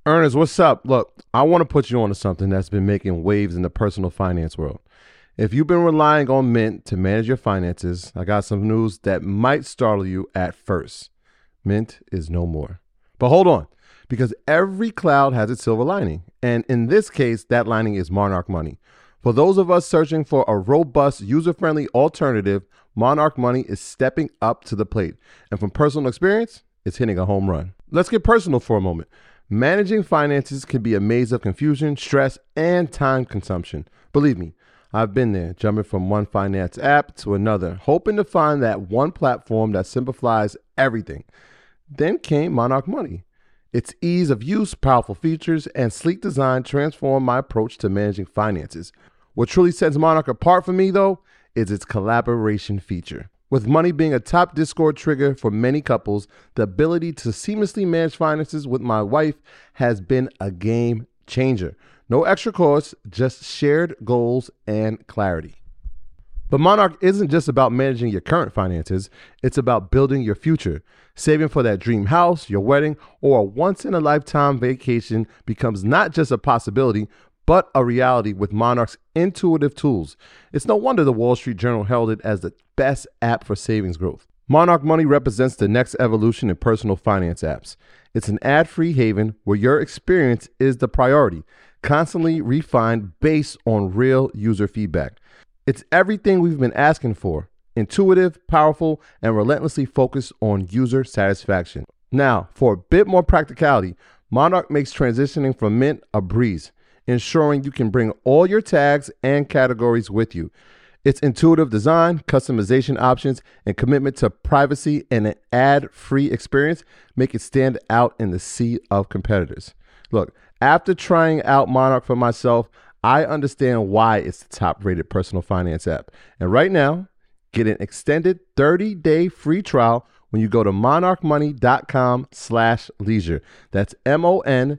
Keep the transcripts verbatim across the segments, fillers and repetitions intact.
Ernest, what's up? Look, I want to put you on to something that's been making waves in the personal finance world. If you've been relying on Mint to manage your finances, I got some news that might startle you at first. Mint is no more. But hold on, because every cloud has its silver lining. And in this case, that lining is Monarch Money. For those of us searching for a robust, user-friendly alternative, Monarch Money is stepping up to the plate. And from personal experience, it's hitting a home run. Let's get personal for a moment. Managing finances can be a maze of confusion, stress, and time consumption. Believe me, I've been there, jumping from one finance app to another, hoping to find that one platform that simplifies everything. Then came Monarch Money. Its ease of use, powerful features, and sleek design transformed my approach to managing finances. What truly sets Monarch apart for me, though, is its collaboration feature. With Money being a top Discord trigger for many couples, the ability to seamlessly manage finances with my wife has been a game changer. No extra costs, just shared goals and clarity. But Monarch isn't just about managing your current finances, it's about building your future. Saving for that dream house, your wedding, or a once-in-a-lifetime vacation becomes not just a possibility, but a reality with Monarch's intuitive tools. It's no wonder the Wall Street Journal held it as the best app for savings growth. Monarch Money represents the next evolution in personal finance apps. It's an ad-free haven where your experience is the priority, constantly refined based on real user feedback. It's everything we've been asking for: intuitive, powerful, and relentlessly focused on user satisfaction. Now, for a bit more practicality, Monarch makes transitioning from Mint a breeze, ensuring you can bring all your tags and categories with you. Its intuitive design, customization options, and commitment to privacy and an ad-free experience make it stand out in the sea of competitors. Look, after trying out Monarch for myself, I understand why it's the top-rated personal finance app. And right now, get an extended thirty-day free trial when you go to monarchmoney.com slash leisure. That's M-O-N-A-R-C-H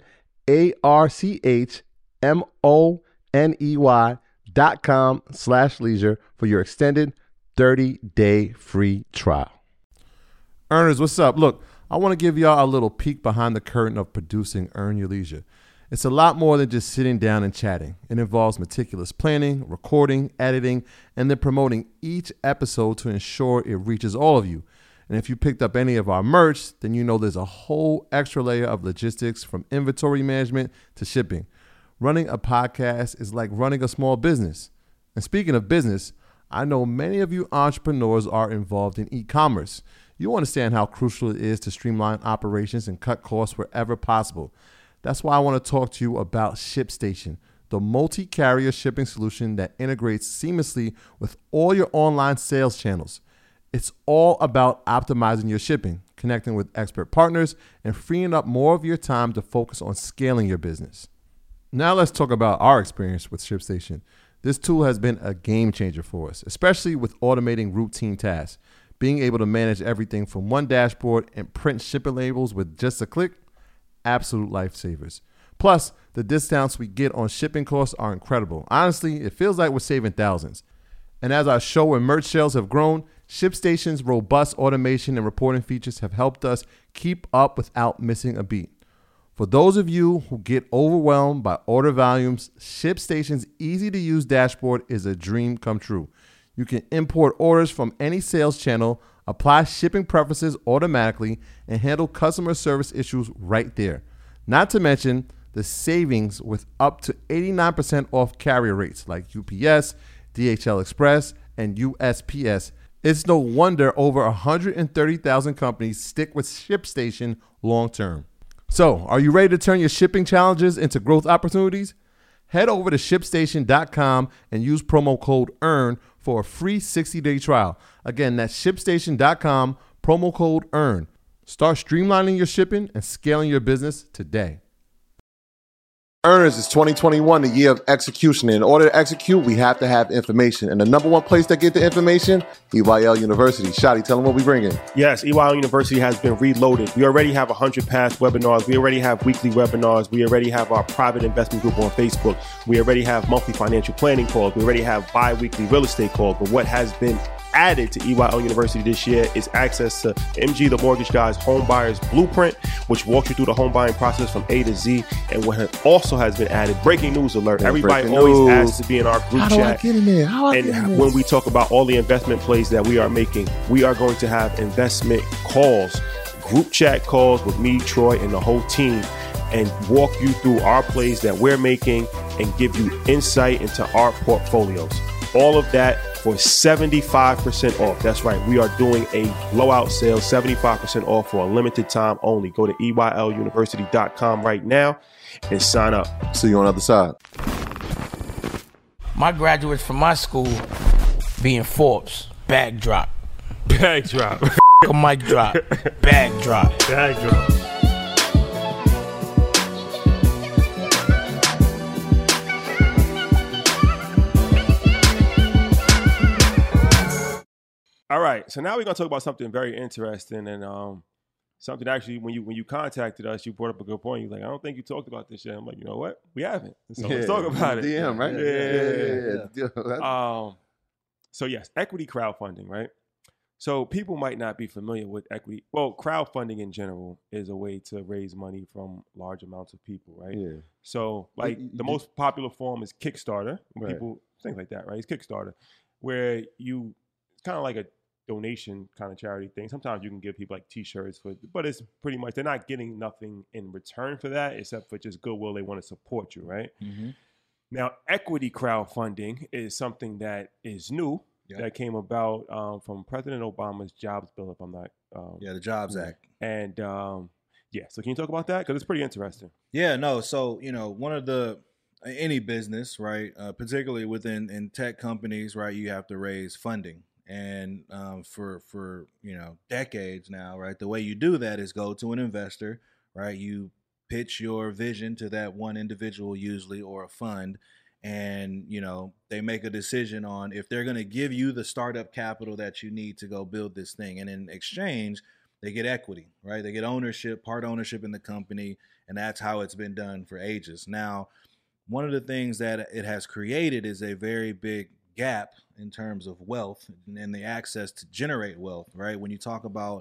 M-O-N-E-Y dot com slash leisure for your extended thirty-day free trial. Earners, what's up? Look, I want to give y'all a little peek behind the curtain of producing Earn Your Leisure. It's a lot more than just sitting down and chatting. It involves meticulous planning, recording, editing, and then promoting each episode to ensure it reaches all of you. And if you picked up any of our merch, then you know there's a whole extra layer of logistics, from inventory management to shipping. Running a podcast is like running a small business. And speaking of business, I know many of you entrepreneurs are involved in e-commerce. You understand how crucial it is to streamline operations and cut costs wherever possible. That's why I want to talk to you about ShipStation, the multi-carrier shipping solution that integrates seamlessly with all your online sales channels. It's all about optimizing your shipping, connecting with expert partners, and freeing up more of your time to focus on scaling your business. Now let's talk about our experience with ShipStation. This tool has been a game changer for us, especially with automating routine tasks. Being able to manage everything from one dashboard and print shipping labels with just a click, absolute lifesavers. Plus, the discounts we get on shipping costs are incredible. Honestly, it feels like we're saving thousands. And as our show and merch sales have grown, ShipStation's robust automation and reporting features have helped us keep up without missing a beat. For those of you who get overwhelmed by order volumes, ShipStation's easy-to-use dashboard is a dream come true. You can import orders from any sales channel, apply shipping preferences automatically, and handle customer service issues right there. Not to mention the savings with up to eighty-nine percent off carrier rates like U P S, D H L Express, and U S P S. It's no wonder over one hundred thirty thousand companies stick with ShipStation long term. So, are you ready to turn your shipping challenges into growth opportunities? Head over to ship station dot com and use promo code EARN for a free sixty-day trial. Again, that's ship station dot com, promo code EARN. Start streamlining your shipping and scaling your business today. Earners, it's twenty twenty-one, the year of execution. In order to execute, we have to have information. And the number one place to get the information, E Y L University. Shotty, tell them what we bring in. Yes, E Y L University has been reloaded. We already have one hundred past webinars. We already have weekly webinars. We already have our private investment group on Facebook. We already have monthly financial planning calls. We already have bi-weekly real estate calls. But what has been added to E Y L University this year is access to M G the Mortgage Guy's Home Buyer's Blueprint, which walks you through the home buying process from A to Z. And what also has been added, breaking news alert. Hey, Everybody breaking always news. asks to be in our group How do chat. I get in there? How I And get in there? when we talk about all the investment plays that we are making, we are going to have investment calls, group chat calls with me, Troy, and the whole team, and walk you through our plays that we're making and give you insight into our portfolios. All of that for seventy-five percent off. That's right. We are doing a blowout sale, seventy-five percent off for a limited time only. Go to E Y L university dot com right now and sign up. See you on the other side. My graduates from my school being Forbes, bag drop. Bag drop. A mic drop, bag drop. Bag drop. All right, so now we're gonna talk about something very interesting, and um, something actually when you when you contacted us, you brought up a good point. You're like, I don't think you talked about this yet. I'm like, you know what? We haven't. So let's talk about it. D M, right? Yeah, yeah, yeah. yeah. yeah. Um, so yes, equity crowdfunding, right? So people might not be familiar with equity. Well, crowdfunding in general is a way to raise money from large amounts of people, right? Yeah. So like You- you the do- most popular form is Kickstarter. Right. People things like that, right? It's Kickstarter, where you it's kind of like a donation kind of charity thing. Sometimes you can give people like T-shirts for, but it's pretty much they're not getting nothing in return for that except for just goodwill. They want to support you, right? Mm-hmm. Now, equity crowdfunding is something that is new. Yep. That came about um, from President Obama's jobs bill, if I'm not. Um, Yeah, the Jobs Act. And um, yeah, so can you talk about that? Because it's pretty interesting. Yeah, no. So, you know, one of the, any business, right, uh, particularly within in tech companies, right, you have to raise funding. And um, for, for, you know, decades now, right, the way you do that is go to an investor, right? You pitch your vision to that one individual usually or a fund. And, you know, they make a decision on if they're going to give you the startup capital that you need to go build this thing. And in exchange, they get equity, right? They get ownership, part ownership in the company. And that's how it's been done for ages. Now, one of the things that it has created is a very big gap in terms of wealth and the access to generate wealth, right? When you talk about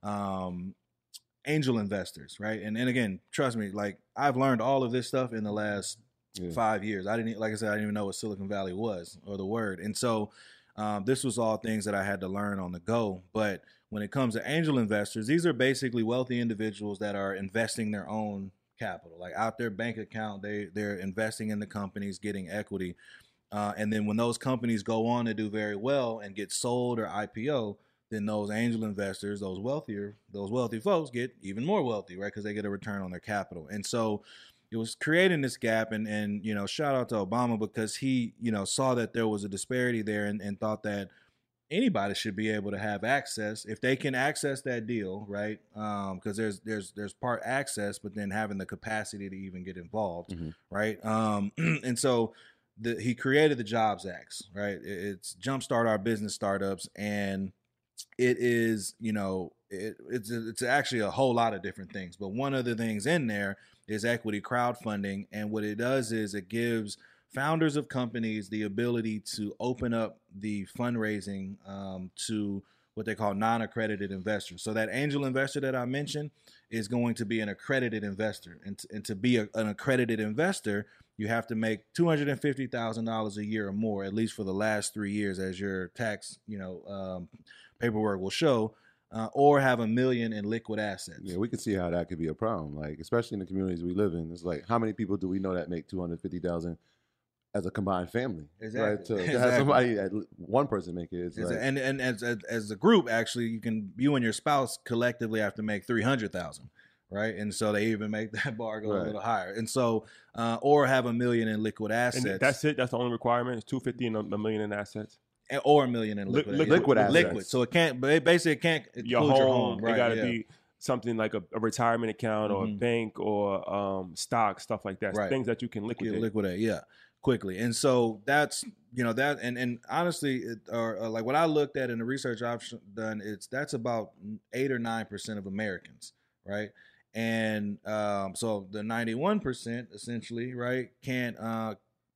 um, angel investors, right? And, and again, trust me, like I've learned all of this stuff in the last Yeah. five years. I didn't, like I said, I didn't even know what Silicon Valley was or the word. And so um, this was all things that I had to learn on the go. But when it comes to angel investors, these are basically wealthy individuals that are investing their own capital, like out their bank account, they, they're investing in the companies, getting equity. Uh, and then when those companies go on to do very well and get sold or I P O, then those angel investors, those wealthier, those wealthy folks get even more wealthy, right? Because they get a return on their capital. And so it was creating this gap, and, and, you know, shout out to Obama because he, you know, saw that there was a disparity there and, and thought that anybody should be able to have access if they can access that deal, right? Um, because there's, there's, there's part access, but then having the capacity to even get involved, Mhm. right? Um, and so the, he created the Jobs Acts, right? It, it's jumpstart our business startups, and it is, you know, it, it's, it's actually a whole lot of different things, but one of the things in there is equity crowdfunding. And what it does is it gives founders of companies the ability to open up the fundraising um, to what they call non-accredited investors. So that angel investor that I mentioned is going to be an accredited investor. And, t- and to be a, an accredited investor, you have to make two hundred fifty thousand dollars a year or more, at least for the last three years, as your tax, you know, um, paperwork will show. Uh, or have a million in liquid assets. Yeah, we can see how that could be a problem. Like, especially in the communities we live in, it's like, how many people do we know that make two hundred fifty thousand as a combined family? Exactly. Right? To, to Exactly. have somebody, that one person make it, it's It's like, a- and and as, as as a group, actually, you can you and your spouse collectively have to make three hundred thousand, right? And so they even make that bar go Right. a little higher. And so, uh, or have a million in liquid assets, And that's it. That's the only requirement. It's two fifty and a, a million in assets. and- or a million in Li- liquid liquid- liquid assets. liquid. So it can't, but it basically it can't Your include home, your home, right? it got to yeah. be something like a, a retirement account or a Mhm. bank or um, stock, stuff like that. Right. Things that you can Liquidate. liquidate. liquidate, yeah, quickly. And so that's, you know, that, and and honestly, it, or, or like what I looked at in the research I've sh- done, it's that's about eight or nine percent of Americans, right? And um, so the ninety-one percent essentially, right, can't uh,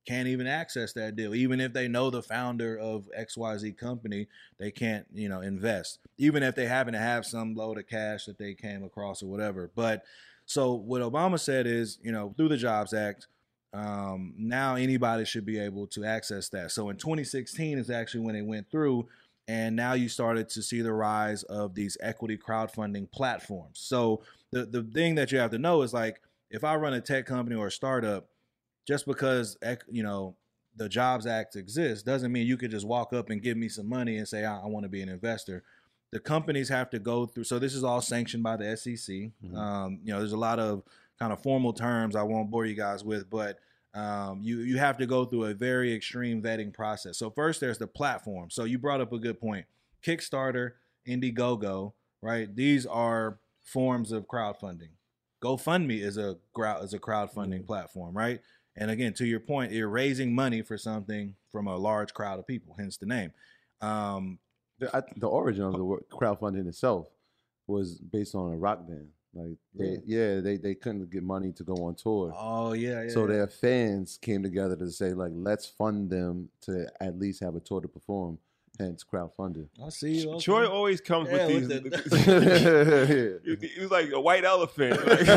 can't even access that deal. Even if they know the founder of X Y Z company, they can't, you know, invest. Even if they happen to have some load of cash that they came across or whatever. But so what Obama said is, you know, through the Jobs Act, um, now anybody should be able to access that. So in twenty sixteen is actually when it went through. And now you started to see the rise of these equity crowdfunding platforms. So the, the thing that you have to know is, like, if I run a tech company or a startup, just because, you know, the Jobs Act exists doesn't mean you could just walk up and give me some money and say, I, I want to be an investor. The companies have to go through. So this is all sanctioned by the S E C. Mm-hmm. Um, you know, there's a lot of kind of formal terms I won't bore you guys with, but um, you, you have to go through a very extreme vetting process. So first there's the platform. So you brought up a good point. Kickstarter, Indiegogo, right? These are forms of crowdfunding. GoFundMe is a, is a crowdfunding mm-hmm. platform, right? And again, to your point, you're raising money for something from a large crowd of people, hence the name. Um, the, I, the origin of the word crowdfunding itself was based on a rock band. Like, they, yeah, they, they couldn't get money to go on tour. Oh, yeah, yeah. So yeah. their fans came together to say, like, let's fund them to at least have a tour to perform. Hence, crowdfunding. I see you. Okay. Troy always comes yeah, with with these. The, He was like a white elephant.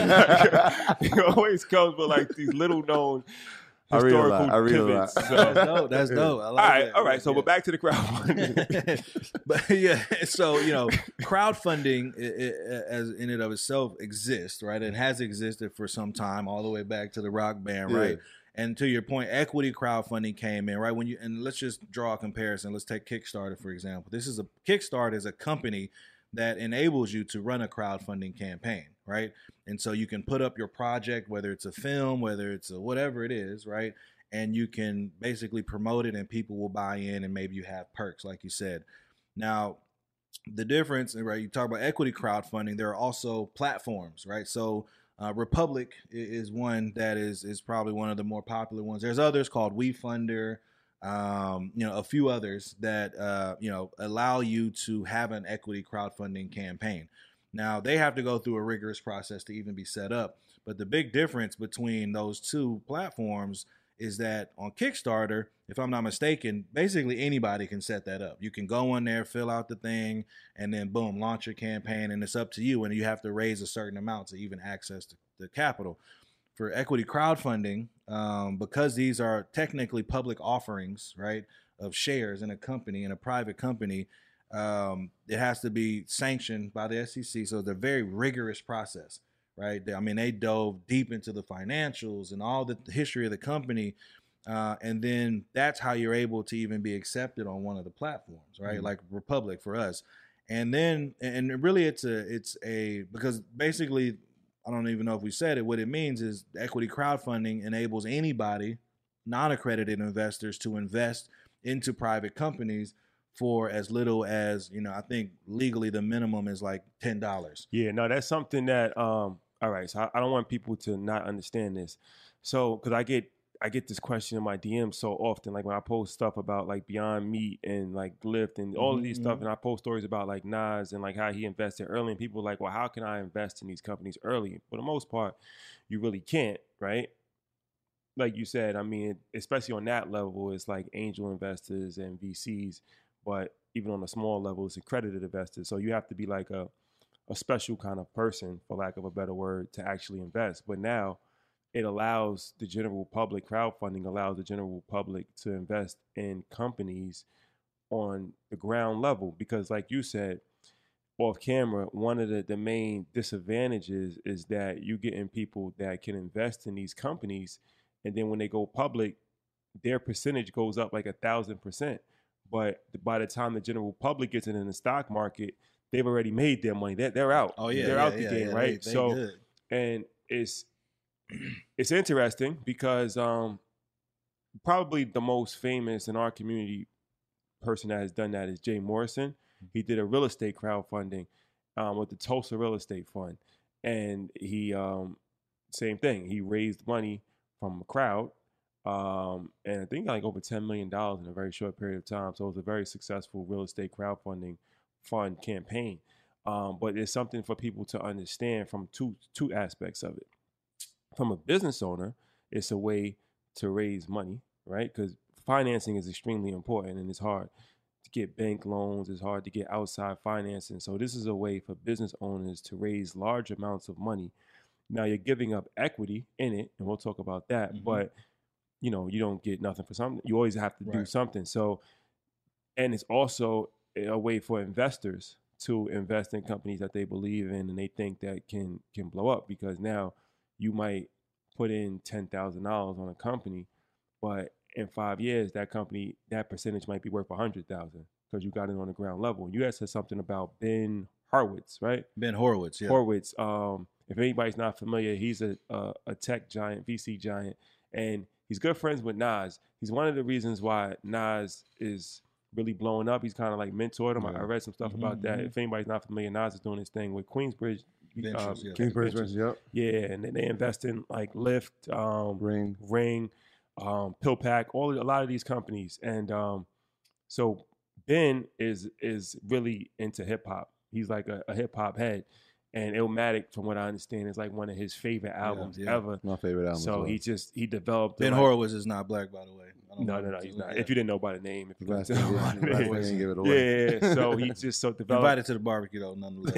Like, he always comes with like these little known historical I read a lot. I read pivots. A lot. So. That's dope. That's dope. I like all right, that. all right. Yeah, So, yeah. but back to the crowdfunding. But yeah, so you know, crowdfunding, it, it, as in and of itself, exists, right? It has existed for some time, all the way back to the rock band, yeah. right? And to your point, equity crowdfunding came in, right? When you and let's just draw a comparison. Let's take Kickstarter, for example. This is a Kickstarter is a company that enables you to run a crowdfunding campaign, right? And so you can put up your project, whether it's a film, whether it's a whatever it is, right? And you can basically promote it and people will buy in and maybe you have perks, like you said. Now, the difference, right? You talk about equity crowdfunding, there are also platforms, right? So Uh, Republic is one that is is probably one of the more popular ones. There's others called WeFunder, um, you know, a few others that uh, you know allow you to have an equity crowdfunding campaign. Now they have to go through a rigorous process to even be set up. But the big difference between those two platforms is that on Kickstarter, if I'm not mistaken, basically anybody can set that up. You can go on there, fill out the thing, and then boom, launch your campaign, and it's up to you. And you have to raise a certain amount to even access the, the capital. For equity crowdfunding, um, because these are technically public offerings, right, of shares in a company, in a private company, um, it has to be sanctioned by the S E C. So it's a very rigorous process. Right. I mean, they dove deep into the financials and all the history of the company. Uh, and then that's how you're able to even be accepted on one of the platforms. Right. Mm-hmm. Like Republic for us. And then and really it's a it's a because basically, I don't even know if we said it. What it means is equity crowdfunding enables anybody, non-accredited investors, to invest into private companies for as little as, you know, I think legally the minimum is like ten dollars. Yeah, no, that's something that um all right, so I, I don't want people to not understand this. So, because I get I get this question in my D Ms so often, like when I post stuff about like Beyond Meat and like Lyft and all mm-hmm. of these stuff, and I post stories about like Nas and like how he invested early, and people are like, well, how can I invest in these companies early? For the most part, you really can't, right? Like you said, I mean, especially on that level, it's like angel investors and V Cs, but even on a small level, it's accredited investors. So you have to be like a a special kind of person, for lack of a better word, to actually invest. But now it allows the general public, crowdfunding allows the general public to invest in companies on the ground level. Because like you said, off camera, one of the, the main disadvantages is that you getting people that can invest in these companies, and then when they go public, their percentage goes up like a thousand percent. But by the time the general public gets it in the stock market, they've already made their money. They're, they're out. Oh yeah, they're yeah, out the yeah, game, yeah, right? They, they so, good. and it's it's interesting because um, probably the most famous in our community person that has done that is Jay Morrison. He did a real estate crowdfunding um, with the Tulsa Real Estate Fund, and he um, same thing. He raised money from a crowd. Um, and I think like over ten million dollars in a very short period of time. So it was a very successful real estate crowdfunding fund campaign. Um, but it's something for people to understand from two two aspects of it. From a business owner, it's a way to raise money, right? Because financing is extremely important, and it's hard to get bank loans. It's hard to get outside financing. So this is a way for business owners to raise large amounts of money. Now you're giving up equity in it, and we'll talk about that. Mm-hmm. But you know, you don't get nothing for something. You always have to right. do something. So, and it's also a way for investors to invest in companies that they believe in and they think that can can blow up, because now you might put in ten thousand dollars on a company, but in five years, that company, that percentage might be worth one hundred thousand dollars because you got it on the ground level. And you guys said something about Ben Horowitz, right? Ben Horowitz, yeah. Horowitz. Um, if anybody's not familiar, he's a, a a tech giant, V C giant, and he's good friends with Nas. He's one of the reasons why Nas is really blowing up. He's kind of like mentored him. Yeah. I read some stuff mm-hmm, about that. Mm-hmm. If anybody's not familiar, Nas is doing his thing with Queensbridge. Ventures, um, yeah. Queensbridge Ventures, yep. Yeah, and then they invest in like Lyft, um, Ring, Ring, um, PillPack, all a lot of these companies. And um, so Ben is is really into hip hop. He's like a, a hip hop head. And Illmatic, from what I understand, is like one of his favorite albums yeah, yeah. ever. My favorite album. So well. he just he developed. Ben like, Horowitz is not black, by the way. I don't no, know no, no, he's not. Yeah. If you didn't know by the name, if you last didn't know by the name, didn't give it away. Yeah, yeah. So he just so developed. Invited to the barbecue though, nonetheless.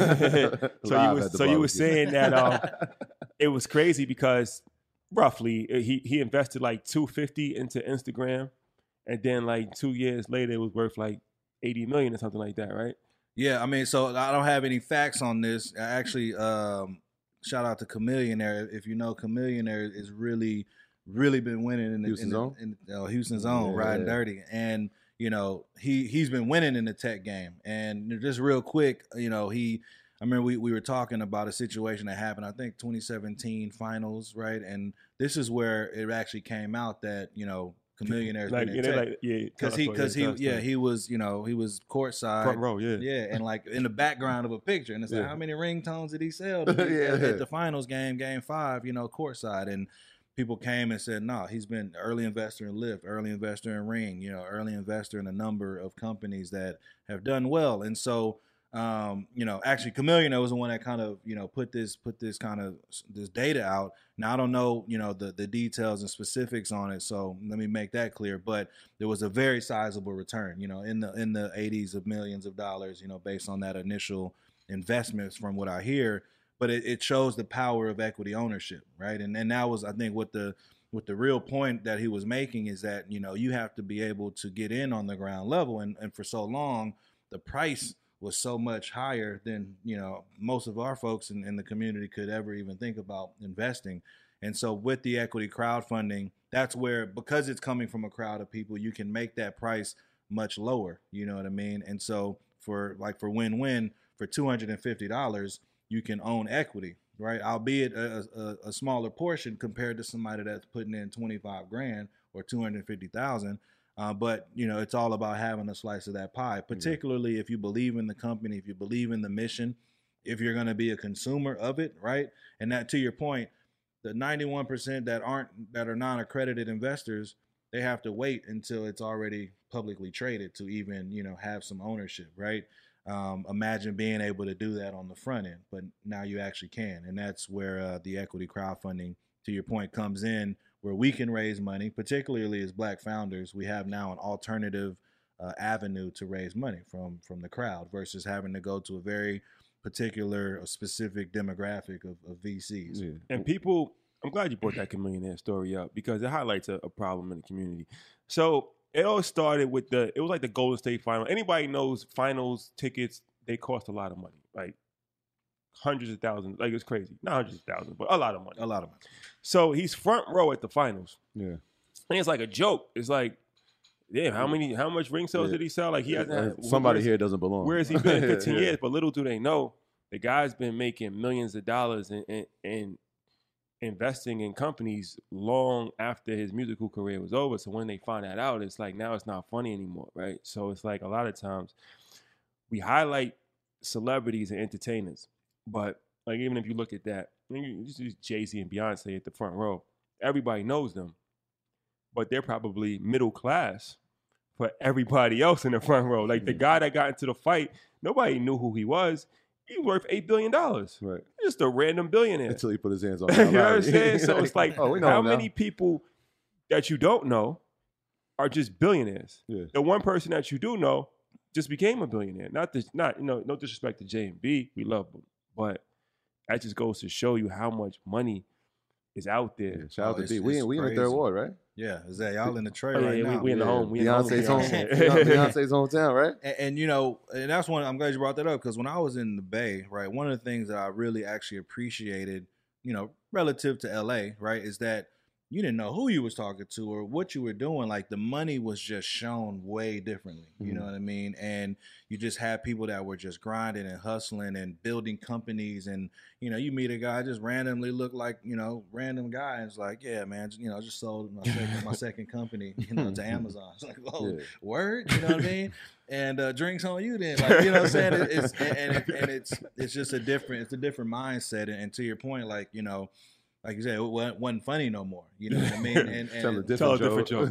so you was so you were saying that um, it was crazy because roughly he he invested like two hundred fifty into Instagram, and then like two years later it was worth like eighty million or something like that, right? Yeah, I mean, so I don't have any facts on this. I actually, um, shout out to Chamillionaire. If you know, Chamillionaire is really, really been winning in the Houston in, Zone, in, in uh, Houston Zone, yeah, riding yeah. dirty, and you know he he's been winning in the tech game. And just real quick, you know, he, I remember we we were talking about a situation that happened. I think twenty seventeen finals, right? And this is where it actually came out that you know. Chamillionaire's like, been you in know, tech. like, yeah, because he, because he, yeah, he was, you know, he was courtside, front row, yeah, yeah, and like in the background of a picture, and it's like, yeah. how many ringtones did he sell to be yeah. at, at the finals game, game five, you know, courtside, and people came and said, no, nah, he's been early investor in Lyft, early investor in Ring, you know, early investor in a number of companies that have done well, and so. Um, you know, actually, Chamillionaire was the one that kind of, you know, put this put this kind of this data out. Now I don't know, you know, the the details and specifics on it, so let me make that clear. But there was a very sizable return, you know, in the in the eighties of millions of dollars, you know, based on that initial investments, from what I hear. But it, it shows the power of equity ownership, right? And and that was, I think, what the what the real point that he was making is that, you know, you have to be able to get in on the ground level, and and for so long, the price was so much higher than, you know, most of our folks in, in the community could ever even think about investing. And so with the equity crowdfunding, that's where, because it's coming from a crowd of people, you can make that price much lower. You know what I mean? And so for like for win-win, for two hundred fifty dollars, you can own equity, right? Albeit a, a, a smaller portion compared to somebody that's putting in twenty-five grand or two hundred fifty thousand. Uh, but, you know, it's all about having a slice of that pie, particularly mm-hmm. if you believe in the company, if you believe in the mission, if you're going to be a consumer of it, right? And that, to your point, the ninety-one percent that aren't, that are non-accredited investors, they have to wait until it's already publicly traded to even, you know, have some ownership, right? Um, imagine being able to do that on the front end, but now you actually can. And that's where uh, the equity crowdfunding, to your point, comes in, where we can raise money, particularly as Black founders. We have now an alternative uh, avenue to raise money from from the crowd versus having to go to a very particular, a specific demographic of, of V Cs. Yeah. And people, I'm glad you brought that Chamillionaire story up because it highlights a, a problem in the community. So it all started with the, it was like the Golden State Final. Anybody knows finals tickets, they cost a lot of money, like hundreds of thousands, like it's crazy. Not hundreds of thousands, but a lot of money. A lot of money. So he's front row at the finals. Yeah. And it's like a joke. It's like, damn, how many, how much ring sales yeah. did he sell? Like he yeah. hasn't had, somebody here doesn't belong. Where has he been in fifteen yeah. years? But little do they know, the guy's been making millions of dollars and in, in, in investing in companies long after his musical career was over. So when they find that out, it's like now it's not funny anymore, right? So it's like a lot of times we highlight celebrities and entertainers, but like even if you look at that, you use Jay-Z and Beyonce at the front row, everybody knows them, but they're probably middle class for everybody else in the front row. Like the guy that got into the fight, nobody knew who he was. He's worth eight billion dollars. Right. Just a random billionaire. Until he put his hands on you know what I'm saying? So it's like, oh, we know how him many now. people that you don't know are just billionaires. Yeah. The one person that you do know just became a billionaire. Not this, not you know, no disrespect to J and B, we love them, but that just goes to show you how much money is out there. Yeah, shout out Oh, to B. it's- We it's in we in the third crazy. ward, right? Yeah, is that y'all in the trade Oh, yeah, right yeah, we- now? we in the Yeah. home. We in the home. Beyonce's home. Beyonce. Beyonce's hometown, right? And, and you know, and that's one. I'm glad you brought that up because when I was in the Bay, right, one of the things that I really actually appreciated, you know, relative to L A, right, is that you didn't know who you was talking to or what you were doing. Like the money was just shown way differently. You know what I mean? And you just had people that were just grinding and hustling and building companies. And you know, you meet a guy just randomly look like you know random guy and it's like, yeah, man, you know, I just sold my second, my second company, you know, to Amazon. It's like, oh, Yeah. word, you know what I mean? And uh, drinks on you then, like you know what I'm saying? It, it's and, and, it, and it's it's just a different it's a different mindset. And, and to your point, like you know. Like you said, it wasn't, wasn't funny no more. You know what I mean? And, and Tell a Tell a different different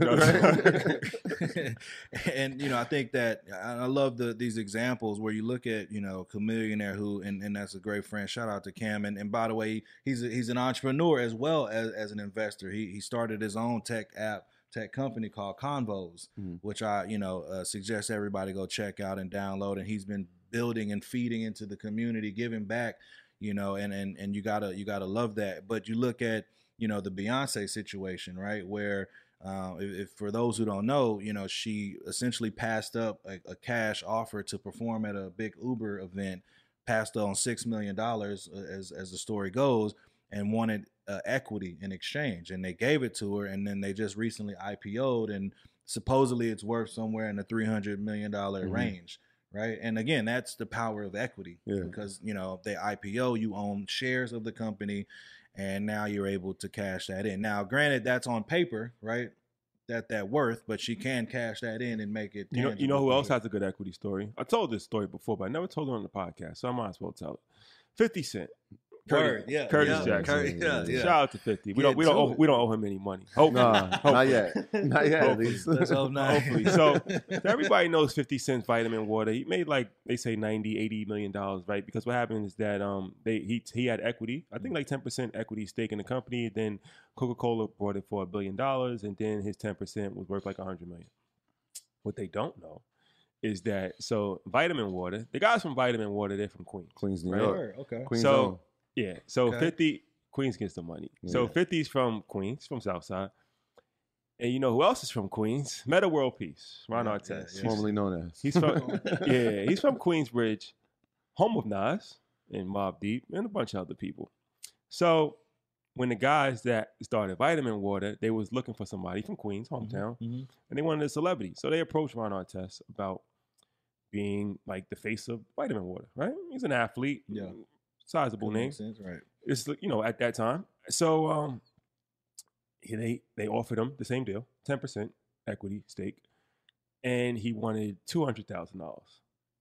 joke. joke. Right? and you know, I think that I love the these examples where you look at you know Chamillionaire who and, and that's a great friend. Shout out to Cam. And, and by the way, he's a, he's an entrepreneur as well as, as an investor. He he started his own tech app, tech company called Convos, Mhm. which I you know uh, suggest everybody go check out and download. And he's been building and feeding into the community, giving back. You know, and, and and you gotta you gotta love that. But you look at you know the Beyonce situation, right? Where uh, if, if for those who don't know, you know she essentially passed up a, a cash offer to perform at a big Uber event, passed on six million dollars as as the story goes, and wanted uh, equity in exchange, and they gave it to her, and then they just recently I P O'd, and supposedly it's worth somewhere in the three hundred million dollar Mhm. range. Right. And again, that's the power of equity Yeah. because, you know, they I P O, you own shares of the company and now you're able to cash that in. Now, granted, that's on paper, right? That that worth, but she can cash that in and make it. You know, you know tangible who for else her. has a good equity story? I told this story before, but I never told it on the podcast, so I might as well tell it. fifty Cent. Word, Curtis, yeah, Curtis yeah, Jackson. Cur- yeah, yeah. Shout out to fifty. We Get don't we don't to owe, it. we don't owe him any money. Hopefully. Nah, not yet. Not yet, at Hopefully. least. Let's hope not. Hopefully. So, so everybody knows fifty Cent's vitamin water. He made like they say ninety, eighty million dollars, right? Because what happened is that um they he he had equity, I think like ten percent equity stake in the company. Then Coca-Cola bought it for a billion dollars, and then his ten percent was worth like a hundred million. What they don't know is that so vitamin water, the guys from vitamin water, they're from Queens. Queens, New Right. York. Word, okay. Queens So- zone. Yeah. So Okay. fifty Queens gets the money. So Yeah. fifty's from Queens, from Southside. And you know who else is from Queens? Meta World Peace, Ron Yeah, Artest. yeah, yeah. He's- Formerly known as. He's from yeah, he's from Queensbridge, home of Nas and Mobb Deep and a bunch of other people. So when the guys that started Vitamin Water, they was looking for somebody from Queens, hometown, Mhm. and they wanted a celebrity. So they approached Ron Artest about being like the face of Vitamin Water, right? He's an athlete, Yeah. sizable name. Makes sense, right? It's you know at that time. So um, he, they they offered him the same deal, ten percent equity stake, and he wanted two hundred thousand dollars.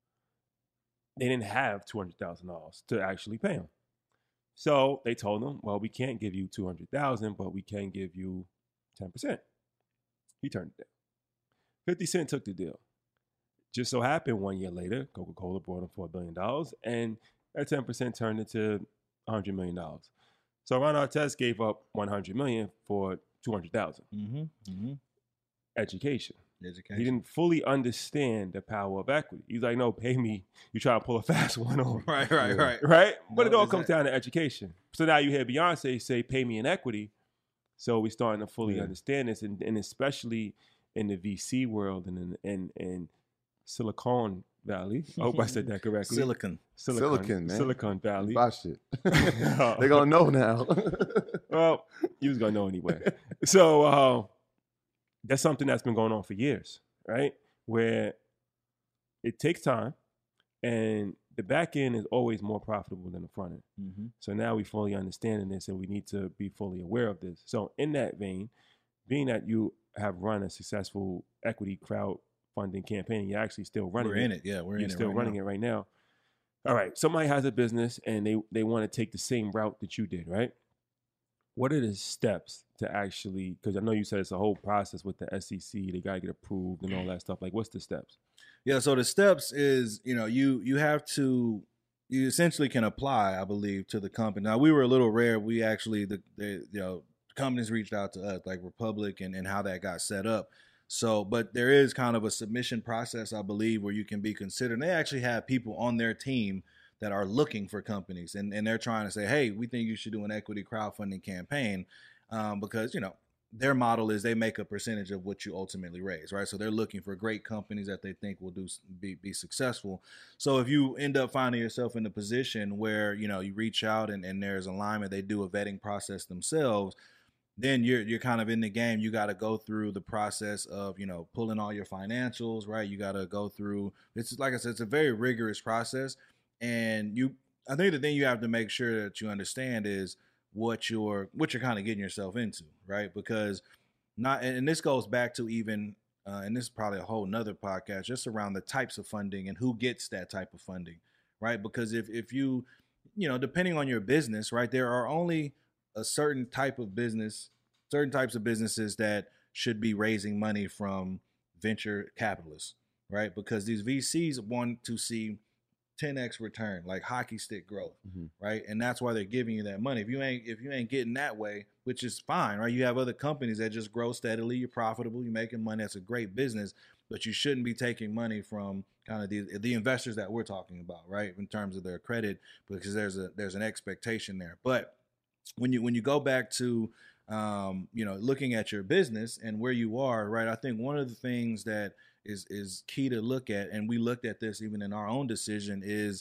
They didn't have two hundred thousand dollars to actually pay him, so they told him, "Well, we can't give you two hundred thousand, but we can give you ten percent." He turned it down. Fifty Cent took the deal. Just so happened one year later, Coca-Cola brought him for a billion dollars, and that ten percent turned into one hundred million dollars. So Ron Artest gave up one hundred million dollars for two hundred thousand dollars. Mm-hmm. Mm-hmm. Education. Education. He didn't fully understand the power of equity. He's like, no, pay me. You try to pull a fast one on me. Right, right, Yeah. right. Right? But No, it all is comes that- down to education. So now you hear Beyonce say, pay me in equity. So we're starting to fully Yeah. understand this. And, and especially in the V C world and in, in, in Silicon Valley. I hope I said that correctly. Silicon. Silicon, man. Silicon Valley. Botched it. They're going to know now. Well, you was gonna know anyway. So uh, that's something that's been going on for years, right? Where it takes time, and the back end is always more profitable than the front end. Mm-hmm. So now we fully understanding this, and we need to be fully aware of this. So in that vein, being that you have run a successful equity crowdfunding campaign, you're actually still running. We're in it. Yeah, we're You're in it. still right running now. it right now. All right. Somebody has a business and they, they want to take the same route that you did, right? What are the steps to actually, because I know you said it's a whole process with the S E C, they got to get approved and all that stuff. Like, what's the steps? Yeah, so the steps is, you know, you you have to, you essentially can apply, I believe, to the company. Now, we were a little rare. We actually, the, the you know, companies reached out to us, like Republic and, and how that got set up. So, but there is kind of a submission process, I believe, where you can be considered. And they actually have people on their team that are looking for companies, and, and they're trying to say, hey, we think you should do an equity crowdfunding campaign, um, because, you know, their model is they make a percentage of what you ultimately raise, right? So they're looking for great companies that they think will do be, be successful. So if you end up finding yourself in a position where, you know, you reach out and, and there's alignment, they do a vetting process themselves, then you're you're kind of in the game. You got to go through the process of, you know, pulling all your financials, right? You got to go through, it's like I said, it's a very rigorous process. And you, I think the thing you have to make sure that you understand is what you're, what you're kind of getting yourself into, right? Because not, and this goes back to even, uh, and this is probably a whole nother podcast, just around the types of funding and who gets that type of funding, right? Because if, if you, you know, depending on your business, right, there are only a certain type of business, certain types of businesses that should be raising money from venture capitalists, right? Because these V Cs want to see ten X return, like hockey stick growth, mm-hmm. right? And that's why they're giving you that money. If you ain't if you ain't getting that way, which is fine, right? You have other companies that just grow steadily, you're profitable, you're making money, that's a great business, but you shouldn't be taking money from kind of the the investors that we're talking about, right? In terms of their credit, because there's a there's an expectation there. But when you when you go back to um, you know, looking at your business and where you are, right? I think one of the things that is is key to look at, and we looked at this even in our own decision, is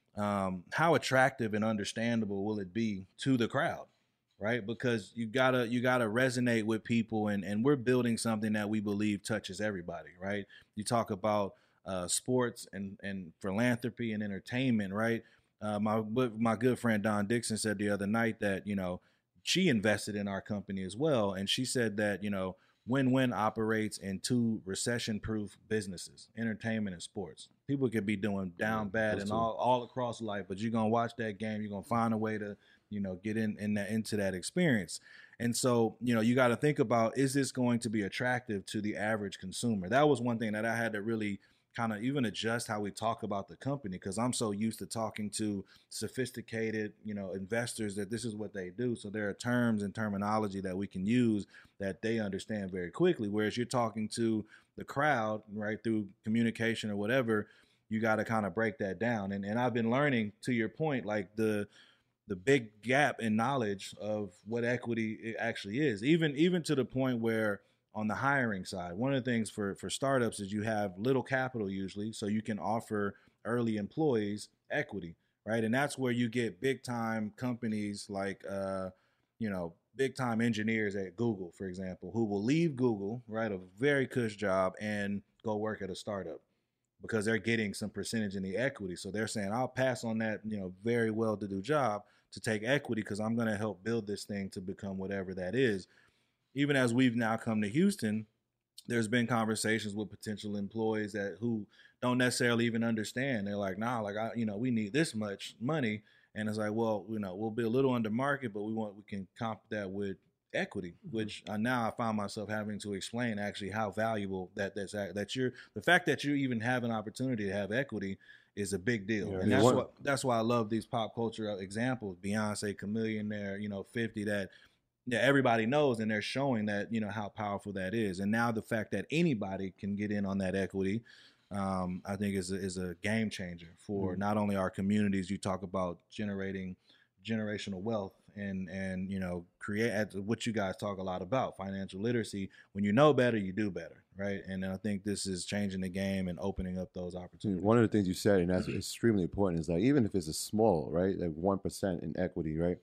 um, how attractive and understandable will it be to the crowd, right? Because you gotta you gotta resonate with people, and and we're building something that we believe touches everybody, right? You talk about uh, sports and and philanthropy and entertainment, right? Uh, my my good friend Don Dixon said the other night that, you know, she invested in our company as well, and she said that, you know, Win-Win operates in two recession-proof businesses, entertainment and sports. People could be doing down bad and all, all across life, but you're going to watch that game. You're going to find a way to, you know, get in, in that, into that experience. And so, you know, you got to think about, is this going to be attractive to the average consumer? That was one thing that I had to really kind of even adjust how we talk about the company, because I'm so used to talking to sophisticated, you know, investors that this is what they do. So there are terms and terminology that we can use that they understand very quickly. Whereas you're talking to the crowd, right, through communication or whatever, you got to kind of break that down. And and I've been learning, to your point, like the the big gap in knowledge of what equity actually is, even even to the point where on the hiring side, one of the things for, for startups is you have little capital usually, so you can offer early employees equity, right? And that's where you get big time companies like, uh, you know, big time engineers at Google, for example, who will leave Google, right, a very cush job, and go work at a startup because they're getting some percentage in the equity. So they're saying, I'll pass on that, you know, very well-to-do job to take equity because I'm going to help build this thing to become whatever that is. Even as we've now come to Houston, there's been conversations with potential employees that who don't necessarily even understand. They're like, nah, like, I, you know, we need this much money. And it's like, well, you know, we'll be a little under market, but we want, we can comp that with equity, mm-hmm. which I, now I find myself having to explain actually how valuable that that's, that you're, the fact that you even have an opportunity to have equity is a big deal. Yeah, and that's what, that's why I love these pop culture examples, Beyonce, Chamillionaire, you know, fifty, that, yeah, everybody knows, and they're showing that, you know, how powerful that is. And now the fact that anybody can get in on that equity, um, I think is a, is a game changer for mm-hmm. not only our communities. You talk about generating generational wealth and, and, you know, create what you guys talk a lot about, financial literacy. When you know better, you do better, right? And I think this is changing the game and opening up those opportunities. One of the things you said, and that's extremely important, is like, even if it's a small, right, like one percent in equity, right?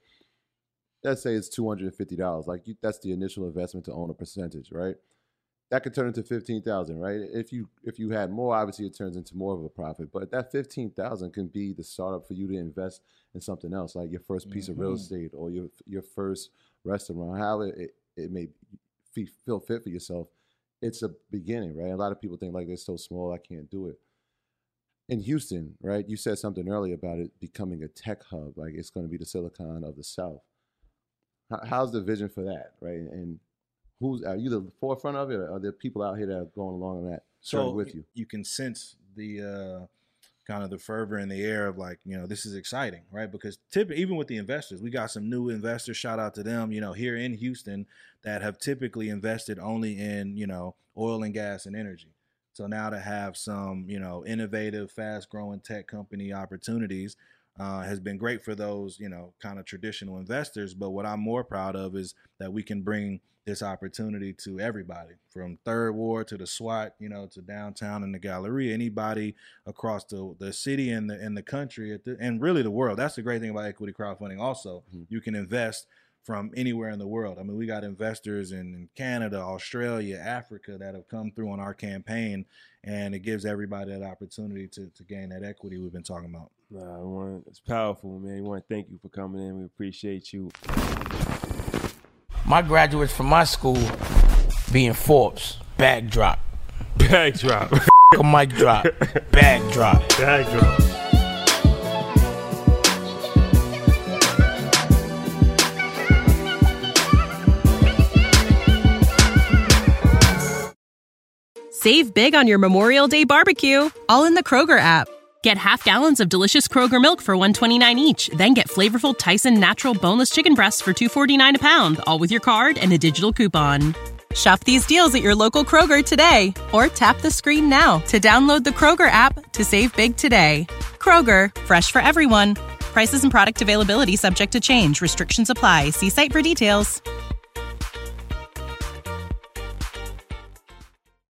Let's say it's two hundred fifty dollars. Like you, that's the initial investment to own a percentage, right? That could turn into fifteen thousand dollars, right? If you if you had more, obviously it turns into more of a profit. But that fifteen thousand dollars can be the startup for you to invest in something else, like your first piece mm-hmm. of real estate or your your first restaurant, however it, it may feel fit for yourself. It's a beginning, right? A lot of people think like they're so small, I can't do it. In Houston, right? You said something earlier about it becoming a tech hub, like it's going to be the Silicon of the South. How's the vision for that, right? And who's are you the forefront of it, or are there people out here that are going along on that journey so with you? You can sense the uh, kind of the fervor in the air of like, you know, this is exciting, right? Because typically, even with the investors, we got some new investors, shout out to them, you know, here in Houston that have typically invested only in, you know, oil and gas and energy. So now to have some, you know, innovative, fast growing tech company opportunities uh, has been great for those, you know, kind of traditional investors. But what I'm more proud of is that we can bring this opportunity to everybody, from Third Ward to the SWAT, you know, to downtown and the Galleria, anybody across the, the city and the and the country at the, and really the world. That's the great thing about equity crowdfunding. Also, mm-hmm. you can invest from anywhere in the world. I mean, we got investors in, in Canada, Australia, Africa that have come through on our campaign, and it gives everybody that opportunity to, to gain that equity we've been talking about. Nah, want, it's powerful, man. We want to thank you for coming in. We appreciate you. My graduates from my school being Forbes, bag drop. Bag drop. A mic drop. Bag drop. Bag drop. Save big on your Memorial Day barbecue, all in the Kroger app. Get half gallons of delicious Kroger milk for one dollar and twenty-nine cents each. Then get flavorful Tyson natural boneless chicken breasts for two dollars and forty-nine cents a pound, all with your card and a digital coupon. Shop these deals at your local Kroger today, or tap the screen now to download the Kroger app to save big today. Kroger, fresh for everyone. Prices and product availability subject to change. Restrictions apply. See site for details.